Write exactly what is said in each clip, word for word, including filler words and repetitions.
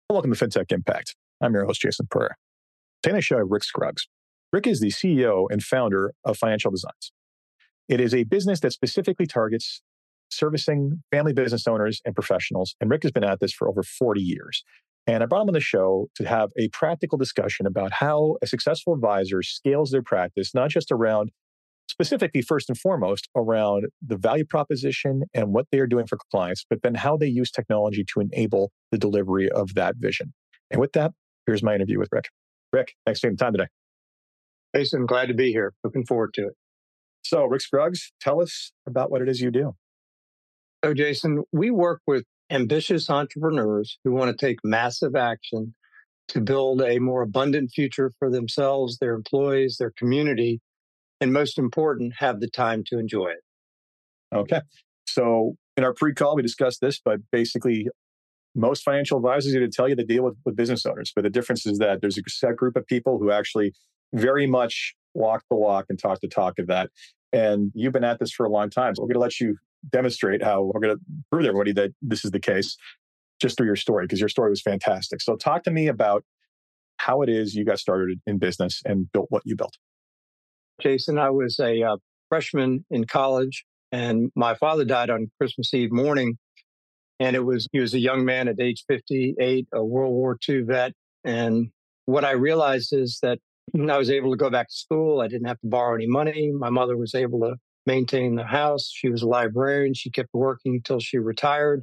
Welcome to FinTech Impact. I'm your host, Jason Pereira. Today I show you Rick Scruggs. Rick is the C E O and founder of Financial Designs. It is a business that specifically targets servicing family business owners and professionals. And Rick has been at this for over forty years. And I brought him on the show to have a practical discussion about how a successful advisor scales their practice, not just around, specifically first and foremost, around the value proposition and what they are doing for clients, but then how they use technology to enable the delivery of that vision. And with that, here's my interview with Rick. Rick, thanks for taking the time today. Jason, glad to be here. Looking forward to it. So, Rick Scruggs, tell us about what it is you do. So, Jason, we work with ambitious entrepreneurs who want to take massive action to build a more abundant future for themselves, their employees, their community, and most important, have the time to enjoy it. Okay. So, in our pre-call, we discussed this, but basically, most financial advisors are going to tell you they deal with, with business owners. But the difference is that there's a set group of people who actually very much walk the walk and talk the talk of that. And you've been at this for a long time. So we're going to let you demonstrate how we're going to prove to everybody that this is the case just through your story, because your story was fantastic. So talk to me about how it is you got started in business and built what you built. Jason, I was a uh, freshman in college, and my father died on Christmas Eve morning. And it was he was a young man at age fifty-eight, a World War Two vet. And what I realized is that I was able to go back to school. I didn't have to borrow any money. My mother was able to maintain the house. She was a librarian. She kept working until she retired.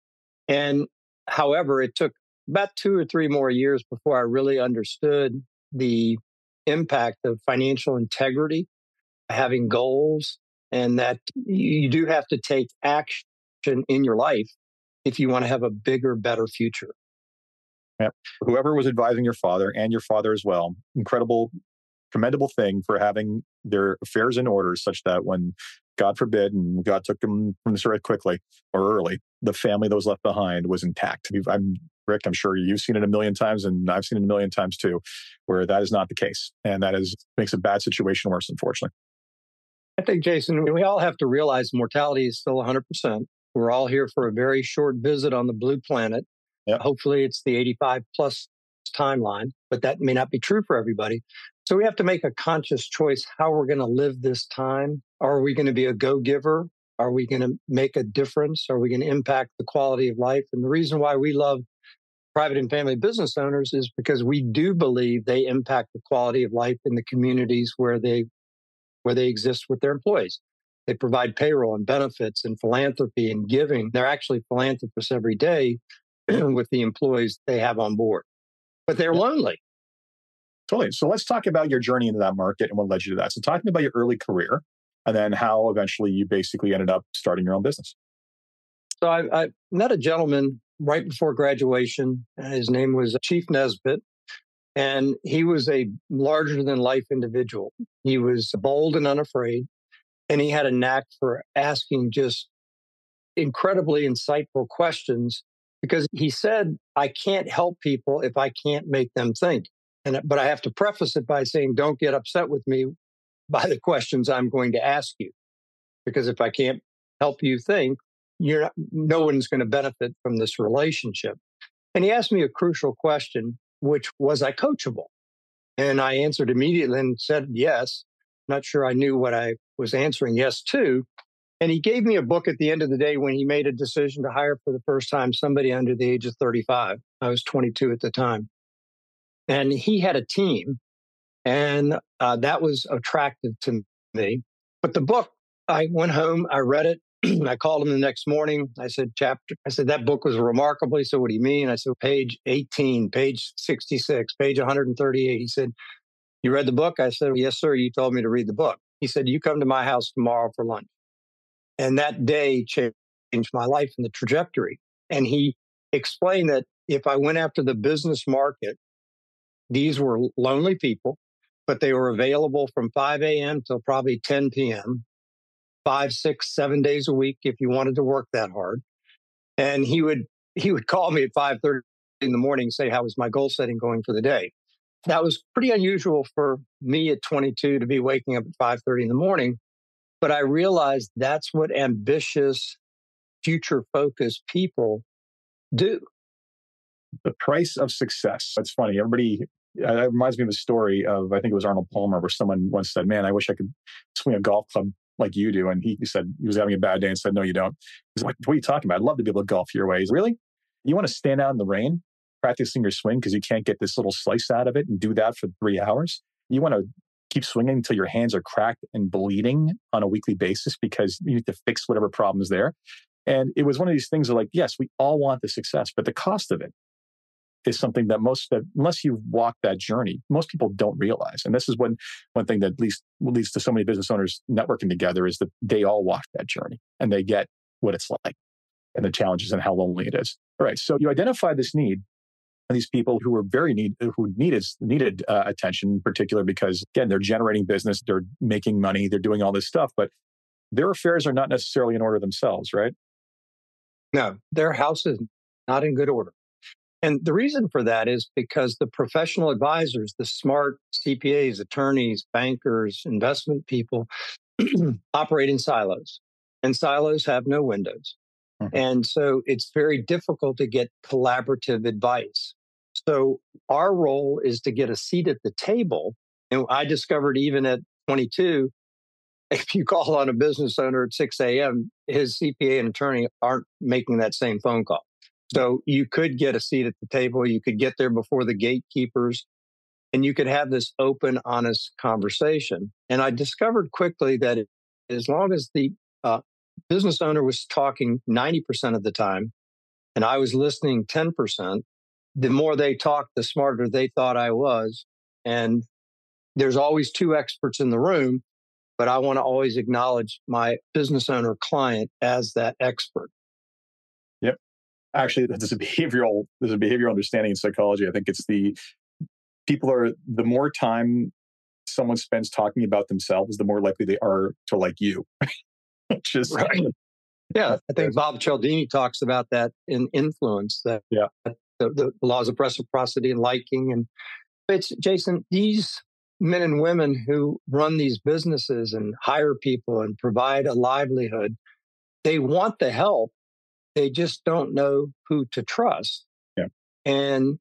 And however, it took about two or three more years before I really understood the impact of financial integrity, having goals, and that you do have to take action in your life if you want to have a bigger, better future. Yeah. Whoever was advising your father and your father as well, incredible, commendable thing for having their affairs in order such that when, God forbid, and God took them from this earth quickly or early, the family that was left behind was intact. I'm Rick, I'm sure you've seen it a million times, and I've seen it a million times too, where that is not the case. And that is makes a bad situation worse, unfortunately. I think, Jason, we all have to realize mortality is still one hundred percent. We're all here for a very short visit on the blue planet. Yep. Hopefully it's the eighty-five plus timeline, but that may not be true for everybody. So we have to make a conscious choice how we're going to live this time. Are we going to be a go-giver? Are we going to make a difference? Are we going to impact the quality of life? And the reason why we love private and family business owners is because we do believe they impact the quality of life in the communities where they where they exist with their employees. They provide payroll and benefits and philanthropy and giving. They're actually philanthropists every day with the employees they have on board. But they're lonely. Totally. So let's talk about your journey into that market and what led you to that. So talk to me about your early career and then how eventually you basically ended up starting your own business. So I, I met a gentleman right before graduation. His name was Chief Nesbitt. And he was a larger than life individual. He was bold and unafraid. And he had a knack for asking just incredibly insightful questions because he said, I can't help people if I can't make them think. And, but I have to preface it by saying, don't get upset with me by the questions I'm going to ask you. Because if I can't help you think, you're not, no one's going to benefit from this relationship. And he asked me a crucial question, which was I coachable? And I answered immediately and said yes. Not sure I knew what I was answering yes to. And he gave me a book at the end of the day when he made a decision to hire for the first time somebody under the age of thirty-five. I was twenty-two at the time. And he had a team. And uh, that was attractive to me. But the book, I went home, I read it. I called him the next morning. I said, chapter, I said, that book was remarkable. He said, what do you mean? I said, page eighteen, page sixty-six, page one hundred thirty-eight. He said, you read the book? I said, yes, sir. You told me to read the book. He said, you come to my house tomorrow for lunch. And that day changed my life and the trajectory. And he explained that if I went after the business market, these were lonely people, but they were available from five a.m. till probably ten p.m., five, six, seven days a week if you wanted to work that hard. And he would he would call me at five thirty in the morning and say, how was my goal setting going for the day? That was pretty unusual for me at twenty-two to be waking up at five thirty in the morning. But I realized that's what ambitious, future-focused people do. The price of success. It's funny. Everybody, uh, it reminds me of a story of, I think it was Arnold Palmer, where someone once said, man, I wish I could swing a golf club like you do. And he, he said he was having a bad day and said, no, you don't. He's like, what are you talking about? I'd love to be able to golf your way. He's, really? You want to stand out in the rain practicing your swing because you can't get this little slice out of it and do that for three hours? You want to keep swinging until your hands are cracked and bleeding on a weekly basis because you need to fix whatever problem is there. And it was one of these things of like, yes, we all want the success, but the cost of it is something that most, that unless you've walked that journey, most people don't realize. And this is one, one thing that at least leads to so many business owners networking together is that they all walk that journey and they get what it's like and the challenges and how lonely it is. All right. So you identify this need. These people who were very need, who needed needed uh, attention, in particular, because again, they're generating business, they're making money, they're doing all this stuff, but their affairs are not necessarily in order themselves, right? No, their house is not in good order. And the reason for that is because the professional advisors, the smart C P As, attorneys, bankers, investment people operate in silos, and silos have no windows. Mm-hmm. And so it's very difficult to get collaborative advice. So our role is to get a seat at the table. And I discovered even at twenty-two, if you call on a business owner at six a.m., his C P A and attorney aren't making that same phone call. So you could get a seat at the table. You could get there before the gatekeepers, and you could have this open, honest conversation. And I discovered quickly that it, as long as the uh, business owner was talking ninety percent of the time, and I was listening ten percent, the more they talked, the smarter they thought I was. And there's always two experts in the room, but I want to always acknowledge my business owner client as that expert. Yep. Actually, there's a behavioral, there's a behavioral understanding in psychology. I think it's the people are, the more time someone spends talking about themselves, the more likely they are to like you. Which is right. Yeah, I think Bob Cialdini talks about that in Influence, that yeah. the, the laws of reciprocity and liking. And it's, Jason, these men and women who run these businesses and hire people and provide a livelihood, they want the help. They just don't know who to trust. Yeah. And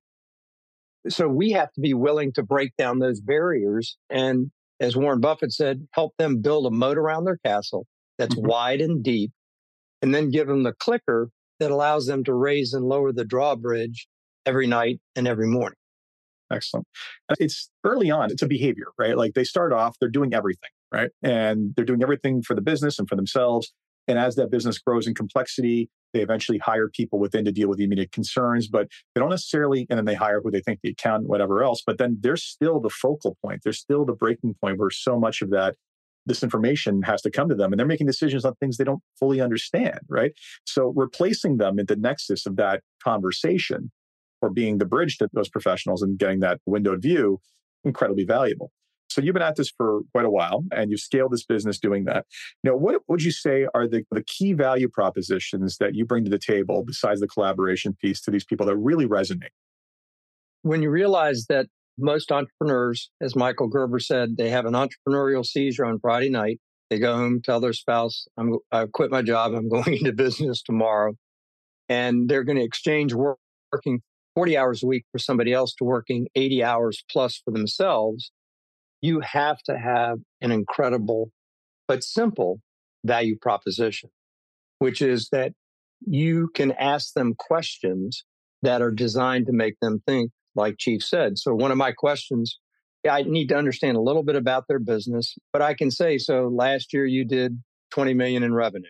so we have to be willing to break down those barriers. And as Warren Buffett said, help them build a moat around their castle that's mm-hmm. wide and deep, and then give them the clicker that allows them to raise and lower the drawbridge every night and every morning. Excellent. It's early on, it's a behavior, right? Like they start off, they're doing everything, right? And they're doing everything for the business and for themselves. And as that business grows in complexity, they eventually hire people within to deal with the immediate concerns, but they don't necessarily, and then they hire who they think, the accountant, whatever else, but then they're still the focal point. They're still the breaking point where so much of that, this information has to come to them, and they're making decisions on things they don't fully understand, right? So replacing them at the nexus of that conversation or being the bridge to those professionals and getting that windowed view, incredibly valuable. So you've been at this for quite a while and you've scaled this business doing that. Now, what would you say are the, the key value propositions that you bring to the table besides the collaboration piece to these people that really resonate? When you realize that most entrepreneurs, as Michael Gerber said, they have an entrepreneurial seizure on Friday night. They go home, tell their spouse, I'm, I've quit my job, I'm going into business tomorrow. And they're going to exchange work, working forty hours a week for somebody else to working eighty hours plus for themselves. You have to have an incredible but simple value proposition, which is that you can ask them questions that are designed to make them think, like Chief said. So one of my questions, yeah, I need to understand a little bit about their business, but I can say, so last year you did twenty million in revenue.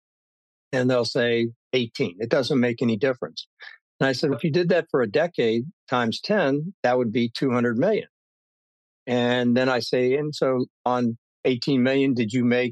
And they'll say eighteen. It doesn't make any difference. And I said, if you did that for a decade times ten, that would be two hundred million. And then I say, and so on eighteen million, did you make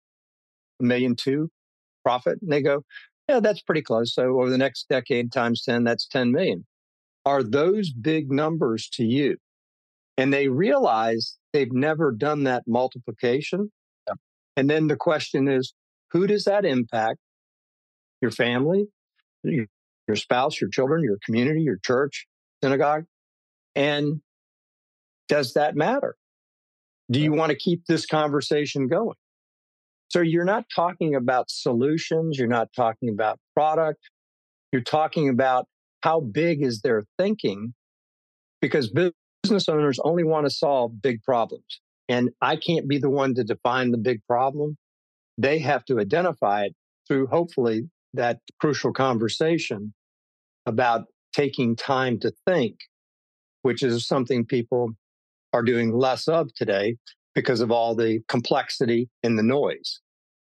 a million two profit? And they go, yeah, that's pretty close. So over the next decade times ten, that's ten million. Are those big numbers to you? And they realize they've never done that multiplication. Yeah. And then the question is, who does that impact? Your family, your, your spouse, your children, your community, your church, synagogue. And does that matter? Do you want to keep this conversation going? So you're not talking about solutions. You're not talking about product. You're talking about how big is their thinking? Because business owners only want to solve big problems. And I can't be the one to define the big problem. They have to identify it through, hopefully, that crucial conversation about taking time to think, which is something people are doing less of today because of all the complexity and the noise.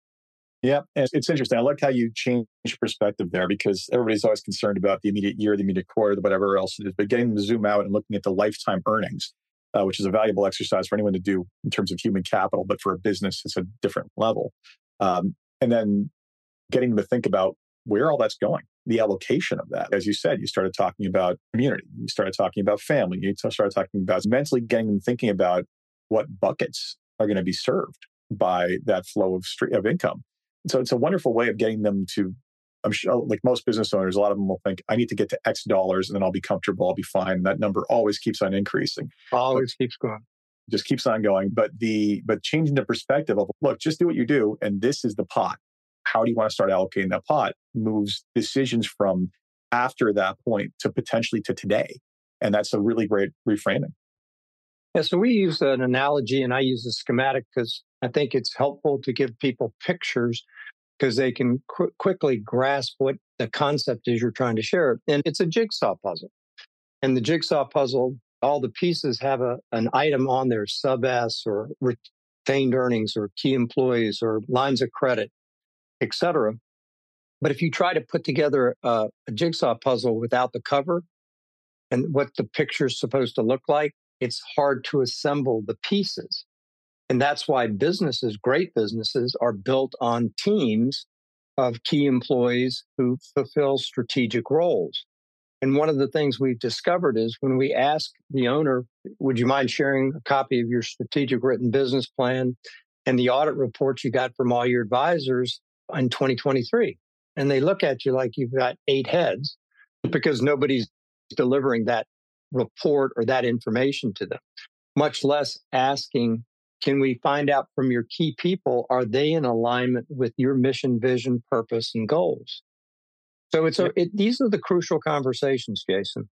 Yeah, and it's interesting. I like how you change perspective there, because everybody's always concerned about the immediate year, the immediate quarter, whatever else it is. But getting them to zoom out and looking at the lifetime earnings, uh, which is a valuable exercise for anyone to do in terms of human capital, but for a business, it's a different level. Um, and then getting them to think about where all that's going, the allocation of that. As you said, you started talking about community, you started talking about family, you started talking about mentally getting them thinking about what buckets are going to be served by that flow of stream of income. So it's a wonderful way of getting them to, I'm sure, like most business owners, a lot of them will think, I need to get to X dollars and then I'll be comfortable, I'll be fine. That number always keeps on increasing. Always but, keeps going. Just keeps on going. But the but changing the perspective of, look, just do what you do, and this is the pot. How do you want to start allocating that pot? Moves decisions from after that point to potentially to today. And that's a really great reframing. Yeah, so we use an analogy, and I use a schematic because I think it's helpful to give people pictures because they can qu- quickly grasp what the concept is you're trying to share. And it's a jigsaw puzzle. And the jigsaw puzzle, all the pieces have a, an item on there, sub S or retained earnings or key employees or lines of credit, et cetera. But if you try to put together a, a jigsaw puzzle without the cover and what the picture's supposed to look like, it's hard to assemble the pieces. And that's why businesses, great businesses, are built on teams of key employees who fulfill strategic roles. And one of the things we've discovered is when we ask the owner, would you mind sharing a copy of your strategic written business plan and the audit reports you got from all your advisors in twenty twenty-three? And they look at you like you've got eight heads because nobody's delivering that report or that information to them, much less asking, can we find out from your key people, are they in alignment with your mission, vision, purpose, and goals? So it's a, it, these are the crucial conversations, Jason.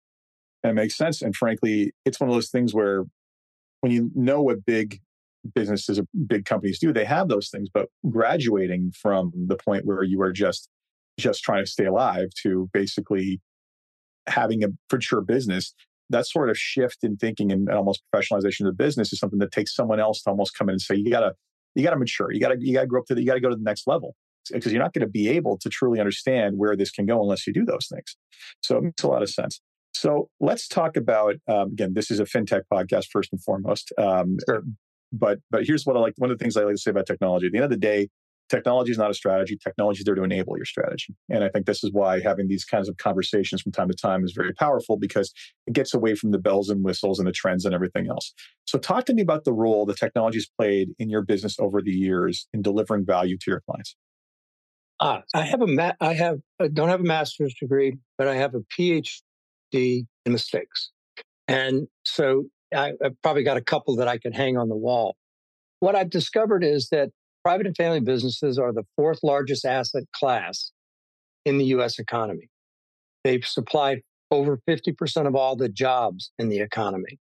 That makes sense. And frankly, it's one of those things where when you know what big businesses or big companies do, they have those things, but graduating from the point where you are just just trying to stay alive to basically having a mature business, that sort of shift in thinking and almost professionalization of the business is something that takes someone else to almost come in and say, you gotta, you gotta mature, you gotta, you gotta grow up to the, you gotta go to the next level, because you're not going to be able to truly understand where this can go unless you do those things. So it makes a lot of sense. So let's talk about, um, again, this is a fintech podcast first and foremost. Um, sure. But but here's what I like. One of the things I like to say about technology. At the end of the day, technology is not a strategy. Technology is there to enable your strategy. And I think this is why having these kinds of conversations from time to time is very powerful, because it gets away from the bells and whistles and the trends and everything else. So talk to me about the role the technology's played in your business over the years in delivering value to your clients. Ah, I have a ma- I have I don't have a master's degree, but I have a P H D in mistakes. And so I, I've probably got a couple that I could hang on the wall. What I've discovered is that private and family businesses are the fourth largest asset class in the U S economy. They've supplied over fifty percent of all the jobs in the economy.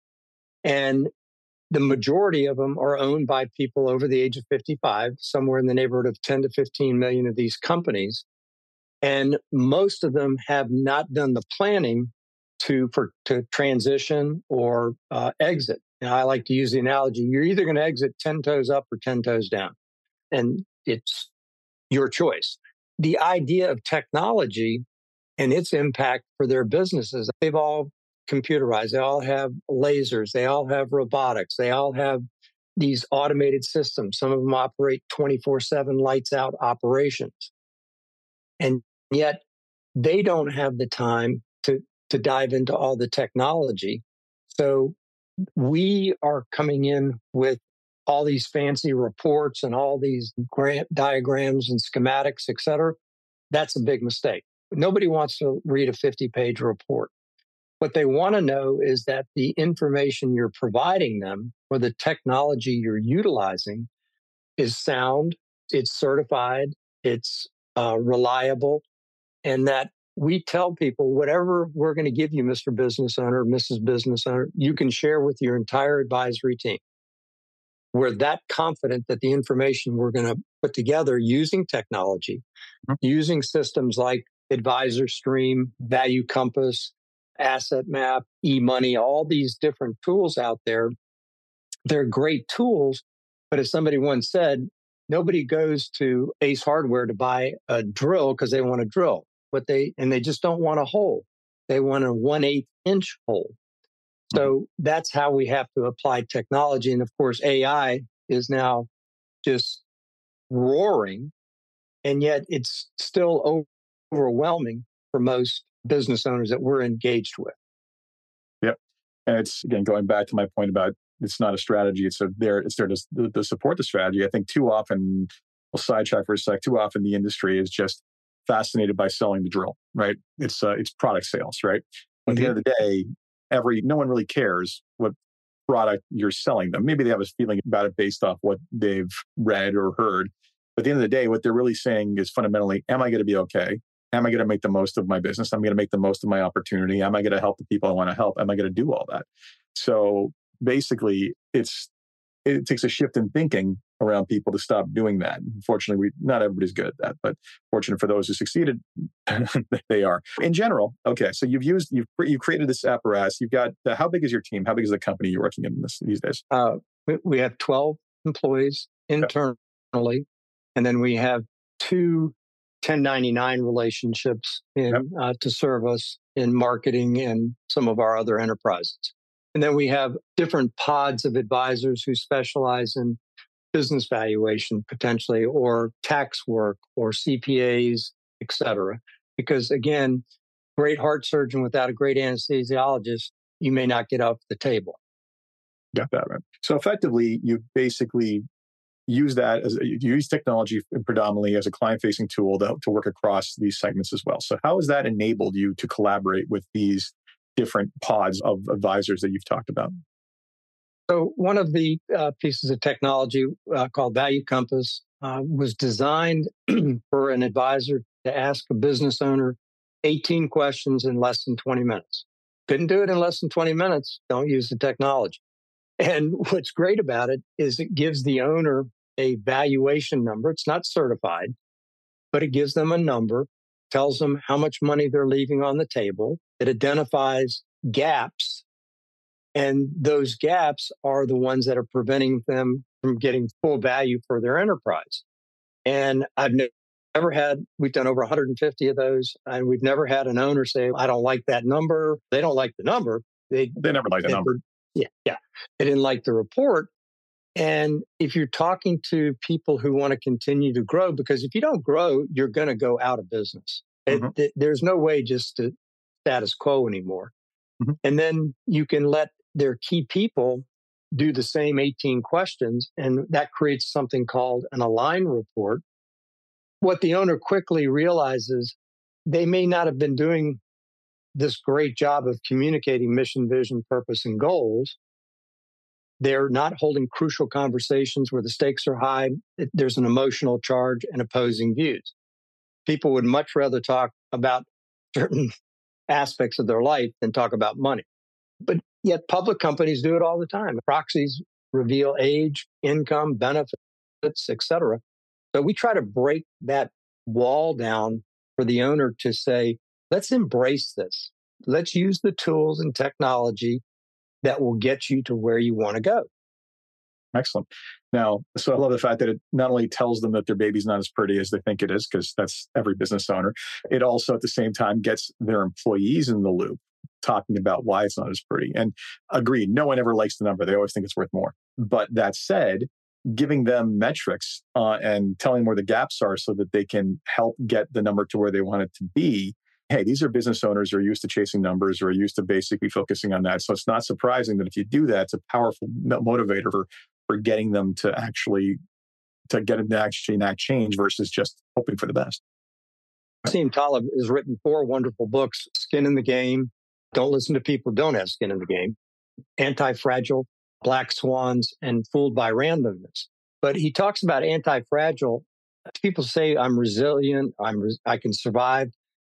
And the majority of them are owned by people over the age of fifty-five, somewhere in the neighborhood of ten to fifteen million of these companies. And most of them have not done the planning to for to transition or uh, exit. And I like to use the analogy, you're either going to exit ten toes up or ten toes down. And it's your choice. The idea of technology and its impact for their businesses, they've all computerized. They all have lasers. They all have robotics. They all have these automated systems. Some of them operate twenty-four seven lights out operations. And yet they don't have the time to, to dive into all the technology. So we are coming in with all these fancy reports and all these grant diagrams and schematics, et cetera. That's a big mistake. Nobody wants to read a fifty page report. What they want to know is that the information you're providing them or the technology you're utilizing is sound, it's certified, it's uh, reliable, and that we tell people whatever we're going to give you, Mister Business Owner, Missus Business Owner, you can share with your entire advisory team. We're that confident that the information we're going to put together using technology, mm-hmm. using systems like Advisor Stream, Value Compass, Asset Map, eMoney, all these different tools out there. They're great tools, but as somebody once said, nobody goes to Ace Hardware to buy a drill because they want to drill, but they and they just don't want a hole. They want a one-eighth inch hole. So mm-hmm. that's how we have to apply technology. And of course, A I is now just roaring, and yet it's still overwhelming for most business owners that we're engaged with. Yep. And it's, again, going back to my point about it's not a strategy. It's a, there. It's there to, to support the strategy. I think too often, we'll sidetrack for a sec, too often the industry is just fascinated by selling the drill, right? It's uh, it's product sales, right? But mm-hmm. at the end of the day, every no one really cares what product you're selling them. Maybe they have a feeling about it based off what they've read or heard. But at the end of the day, what they're really saying is fundamentally, am I going to be okay? Am I going to make the most of my business? Am I going to make the most of my opportunity? Am I going to help the people I want to help? Am I going to do all that? So basically, it's it takes a shift in thinking around people to stop doing that. Unfortunately, we not everybody's good at that, but fortunate for those who succeeded, they are. In general, okay, so you've used, you've you've created this apparatus. You've got, uh, how big is your team? How big is the company you're working in this, these days? Uh, we, we have twelve employees internally, yep. and then we have two ten ninety-nine relationships in, yep. uh, to serve us in marketing and some of our other enterprises. And then we have different pods of advisors who specialize in business valuation potentially, or tax work, or C P As, et cetera. Because again, great heart surgeon without a great anesthesiologist, you may not get off the table. Got that right. So effectively, you basically use that as you use technology predominantly as a client-facing tool to, to work across these segments as well. So how has that enabled you to collaborate with these different pods of advisors that you've talked about? So one of the uh, pieces of technology uh, called Value Compass uh, was designed for an advisor to ask a business owner eighteen questions in less than twenty minutes. Couldn't do it in less than twenty minutes. Don't use the technology. And what's great about it is it gives the owner a valuation number. It's not certified, but it gives them a number, tells them how much money they're leaving on the table. It identifies gaps. And those gaps are the ones that are preventing them from getting full value for their enterprise. And I've ne- never had, we've done over one hundred fifty of those, and we've never had an owner say, I don't like that number. They don't like the number. They, they never like the number. Yeah, yeah. They didn't like the report. And if you're talking to people who want to continue to grow, because if you don't grow, you're going to go out of business. Mm-hmm. It, th- there's no way just to status quo anymore. Mm-hmm. And then you can let their key people do the same eighteen questions, and that creates something called an align report. What the owner quickly realizes, they may not have been doing this great job of communicating mission, vision, purpose, and goals. They're not holding crucial conversations where the stakes are high. There's an emotional charge and opposing views. People would much rather talk about certain aspects of their life than talk about money. But yet public companies do it all the time. Proxies reveal age, income, benefits, et cetera. So we try to break that wall down for the owner to say, let's embrace this. Let's use the tools and technology that will get you to where you want to go. Excellent. Now, so I love the fact that it not only tells them that their baby's not as pretty as they think it is, because that's every business owner, it also at the same time gets their employees in the loop, talking about why it's not as pretty. And agreed, no one ever likes the number. They always think it's worth more. But that said, giving them metrics uh, and telling them where the gaps are so that they can help get the number to where they want it to be. Hey, these are business owners who are used to chasing numbers or are used to basically focusing on that. So it's not surprising that if you do that, it's a powerful motivator for, for getting them to actually to get them to actually enact change versus just hoping for the best. Nassim Taleb has written four wonderful books: Skin in the Game, Don't Listen to People Who Don't Have Skin in the Game, Anti-Fragile, Black Swans, and Fooled by Randomness. But he talks about anti-fragile. People say I'm resilient, I'm re- I can survive. But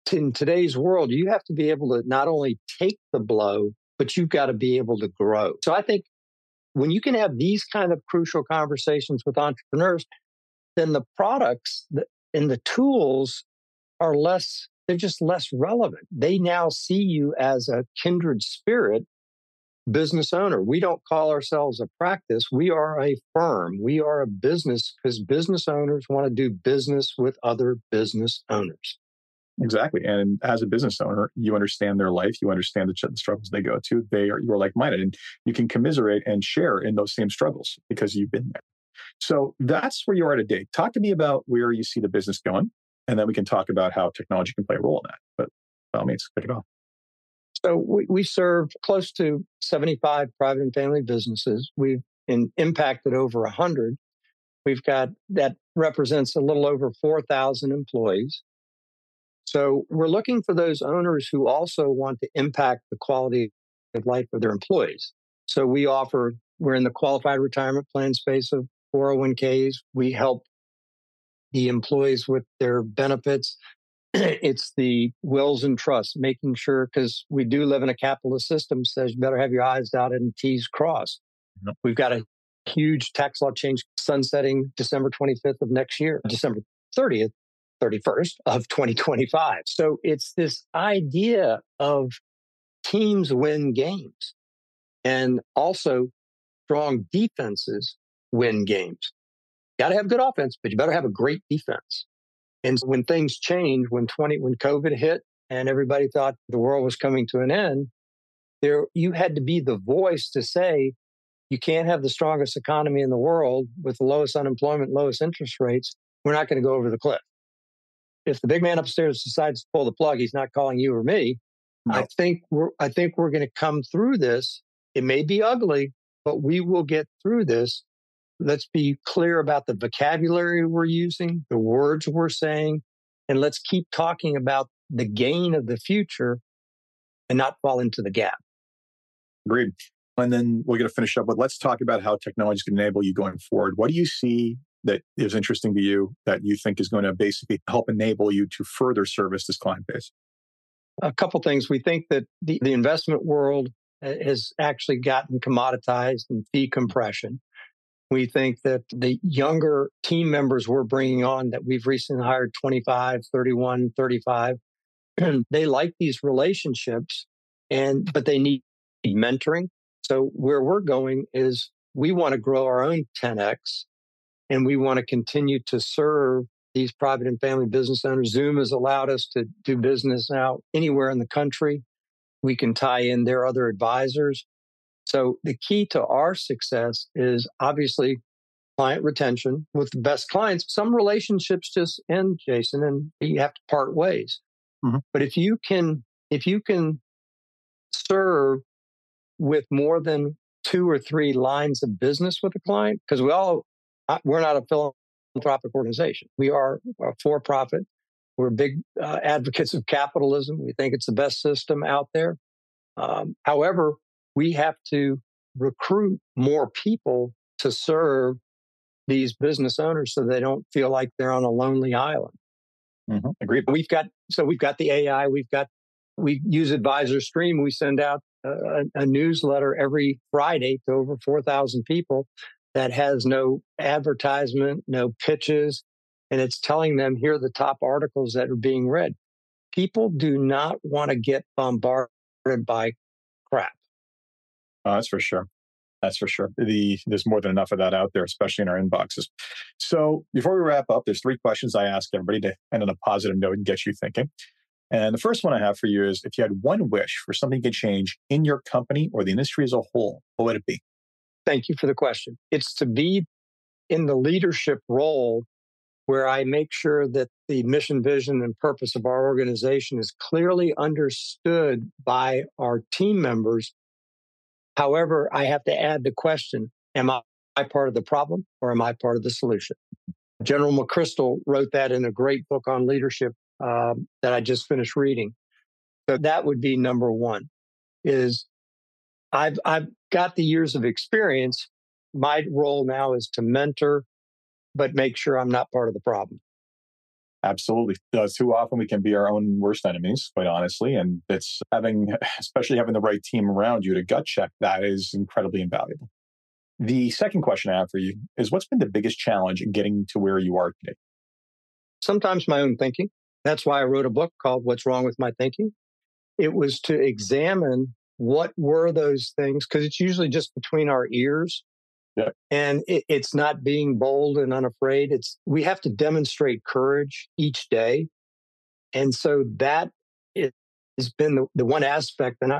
in today's world, you have to be able to not only take the blow, but you've got to be able to grow. So I think when you can have these kind of crucial conversations with entrepreneurs, then the products and the tools are less, they're just less relevant. They now see you as a kindred spirit business owner. We don't call ourselves a practice. We are a firm. We are a business because business owners want to do business with other business owners. Exactly. And as a business owner, you understand their life, you understand the, ch- the struggles they go to. They are, you are like-minded, and you can commiserate and share in those same struggles because you've been there. So that's where you are today. Talk to me about where you see the business going, and then we can talk about how technology can play a role in that. But by all means, kick it off. So we, we serve close to seventy-five private and family businesses. We've in, impacted over one hundred. We've got, that represents a little over four thousand employees. So we're looking for those owners who also want to impact the quality of life of their employees. So we offer, we're in the qualified retirement plan space of four oh one k's. We help the employees with their benefits. It's the wills and trusts, making sure, because we do live in a capitalist system, says you better have your I's dotted and T's crossed. Yep. We've got a huge tax law change sunsetting December twenty-fifth of next year, December thirtieth, thirty-first of twenty twenty-five. So it's this idea of teams win games, and also strong defenses win games. Got to have good offense, but you better have a great defense. And when things change, when twenty, when COVID hit and everybody thought the world was coming to an end, there you had to be the voice to say, you can't have the strongest economy in the world with the lowest unemployment, lowest interest rates. We're not going to go over the cliff. If the big man upstairs decides to pull the plug, he's not calling you or me. No. I think we're I think we're going to come through this. It may be ugly, but we will get through this. Let's be clear about the vocabulary we're using, the words we're saying, and let's keep talking about the gain of the future and not fall into the gap. Agreed. And then we're going to finish up with, let's talk about how technology can enable you going forward. What do you see that is interesting to you that you think is going to basically help enable you to further service this client base? A couple things. We think that the, the investment world has actually gotten commoditized and fee compression. We think that the younger team members we're bringing on that we've recently hired, twenty-five, thirty-one, thirty-five, they like these relationships, and but they need mentoring. So where we're going is we want to grow our own ten X, and we want to continue to serve these private and family business owners. Zoom has allowed us to do business now anywhere in the country. We can tie in their other advisors. So the key to our success is obviously client retention with the best clients. Some relationships just end, Jason, and you have to part ways. Mm-hmm. But if you can, if you can serve with more than two or three lines of business with a client, because we all, we're not a philanthropic organization. We are a for-profit. We're big uh, advocates of capitalism. We think it's the best system out there. Um, however, we have to recruit more people to serve these business owners so they don't feel like they're on a lonely island. Mm-hmm. Agreed. We've got, so we've got the A I, we've got, we use Advisor Stream. We send out a, a newsletter every Friday to over four thousand people that has no advertisement, no pitches, and it's telling them, here are the top articles that are being read. People do not want to get bombarded by crap. Uh, that's for sure. That's for sure. The, there's more than enough of that out there, especially in our inboxes. So before we wrap up, there's three questions I ask everybody to end on a positive note and get you thinking. And the first one I have for you is, if you had one wish for something to change in your company or the industry as a whole, what would it be? Thank you for the question. It's to be in the leadership role where I make sure that the mission, vision, and purpose of our organization is clearly understood by our team members. However, I have to add the question, am I part of the problem or am I part of the solution? General McChrystal wrote that in a great book on leadership um, that I just finished reading. So that would be number one, is I've, I've got the years of experience. My role now is to mentor, but make sure I'm not part of the problem. Absolutely. Uh, too often we can be our own worst enemies, quite honestly. And it's having, especially having the right team around you to gut check that is incredibly invaluable. The second question I have for you is, what's been the biggest challenge in getting to where you are today? Sometimes my own thinking. That's why I wrote a book called What's Wrong with My Thinking. It was to examine what were those things, because it's usually just between our ears. Yeah. And it, it's not being bold and unafraid. It's we have to demonstrate courage each day. And so that is, has been the, the one aspect. And I,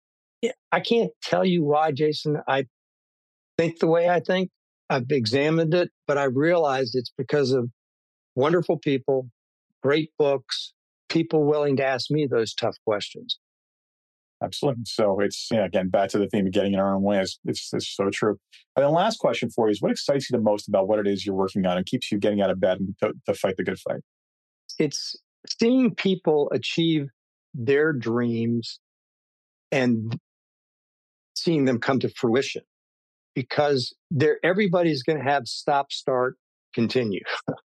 I can't tell you why, Jason, I think the way I think. I've examined it, but I realized it's because of wonderful people, great books, people willing to ask me those tough questions. Absolutely. So it's, yeah, again, back to the theme of getting in our own way. It's, it's, it's so true. And the last question for you is, what excites you the most about what it is you're working on and keeps you getting out of bed and to, to fight the good fight? It's seeing people achieve their dreams and seeing them come to fruition, because they're, everybody's going to have stop, start, continue.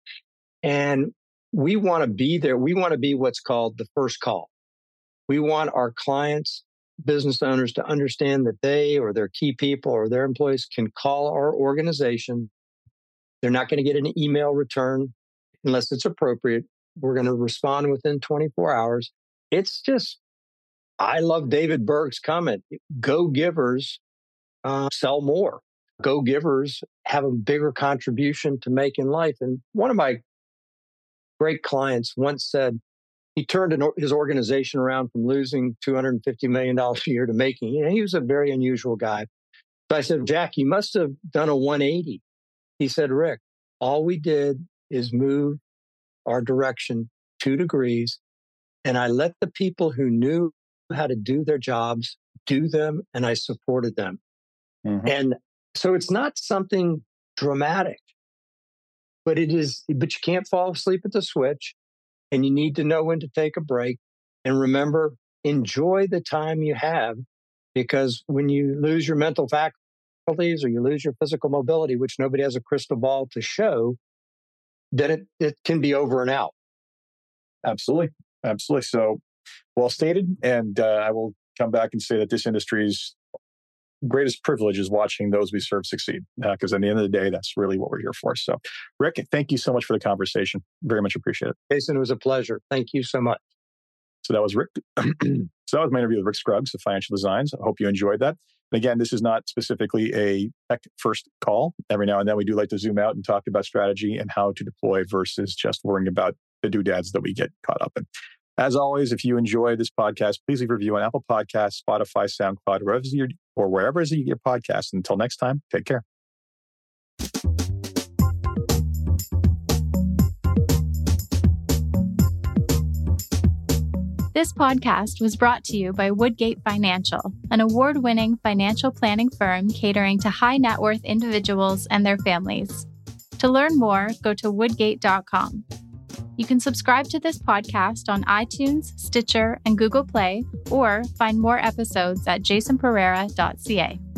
And we want to be there. We want to be what's called the first call. We want our clients, business owners, to understand that they or their key people or their employees can call our organization. They're not going to get an email return unless it's appropriate. We're going to respond within twenty-four hours. It's just, I love David Berg's comment, go givers uh, sell more. Go givers have a bigger contribution to make in life. And one of my great clients once said, he turned his organization around from losing two hundred fifty million dollars a year to making, you know, he was a very unusual guy. So I said, Jack, you must have done a one eighty. He said, Rick, all we did is move our direction two degrees. And I let the people who knew how to do their jobs do them, and I supported them. Mm-hmm. And so it's not something dramatic, but it is, but you can't fall asleep at the switch. And you need to know when to take a break. And remember, enjoy the time you have, because when you lose your mental faculties or you lose your physical mobility, which nobody has a crystal ball to show, then it, it can be over and out. Absolutely. Absolutely. So well stated. And uh, I will come back and say that this industry's greatest privilege is watching those we serve succeed, because uh, at the end of the day, that's really what we're here for. So, Rick, thank you so much for the conversation. Very much appreciate it. Jason, it was a pleasure. Thank you so much. So that was Rick. So that was my interview with Rick Scruggs of Financial Designs. I hope you enjoyed that. And again, this is not specifically a tech first call. Every now and then we do like to zoom out and talk about strategy and how to deploy versus just worrying about the doodads that we get caught up in. As always, if you enjoy this podcast, please leave a review on Apple Podcasts, Spotify, SoundCloud, wherever you or wherever it is you get podcasts. Until next time, take care. This podcast was brought to you by Woodgate Financial, an award-winning financial planning firm catering to high net worth individuals and their families. To learn more, go to woodgate dot com. You can subscribe to this podcast on iTunes, Stitcher, and Google Play, or find more episodes at jason pereira dot c a.